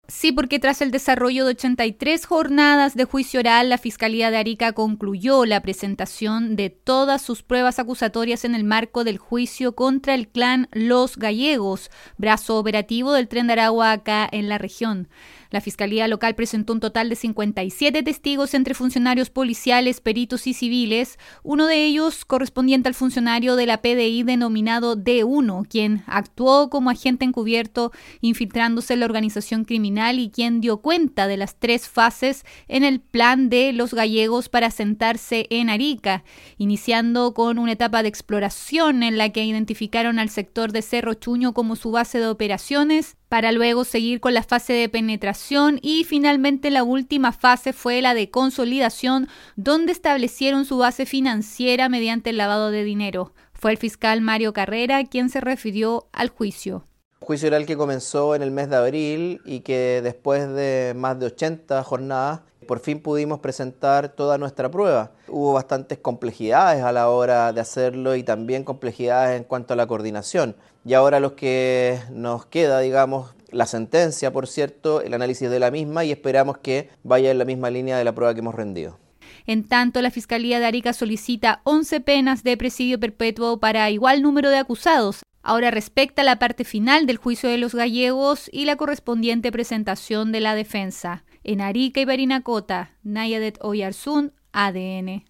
Sí, porque tras el desarrollo de 83 jornadas de juicio oral, la Fiscalía de Arica concluyó la presentación de todas sus pruebas acusatorias en el marco del juicio contra el clan Los Gallegos, brazo operativo del Tren de Aragua acá en la región. La Fiscalía local presentó un total de 57 testigos entre funcionarios policiales, peritos y civiles, uno de ellos correspondiente al funcionario de la PDI denominado D1, quien actuó como agente encubierto infiltrándose en la organización criminal y quien dio cuenta de las 3 fases en el plan de Los Gallegos para asentarse en Arica, iniciando con una etapa de exploración en la que identificaron al sector de Cerro Chuño como su base de operaciones, para luego seguir con la fase de penetración y finalmente la última fase fue la de consolidación, donde establecieron su base financiera mediante el lavado de dinero. Fue el fiscal Mario Carrera quien se refirió al juicio. Juicio oral que comenzó en el mes de abril y que después de más de 80 jornadas por fin pudimos presentar toda nuestra prueba. Hubo bastantes complejidades a la hora de hacerlo y también complejidades en cuanto a la coordinación. Y ahora lo que nos queda, digamos, la sentencia, por cierto, el análisis de la misma y esperamos que vaya en la misma línea de la prueba que hemos rendido. En tanto, la Fiscalía de Arica solicita 11 penas de presidio perpetuo para igual número de acusados. Ahora respecta la parte final del juicio de Los Gallegos y la correspondiente presentación de la defensa. En Arica y Parinacota, Nayadet Oyarzún, ADN.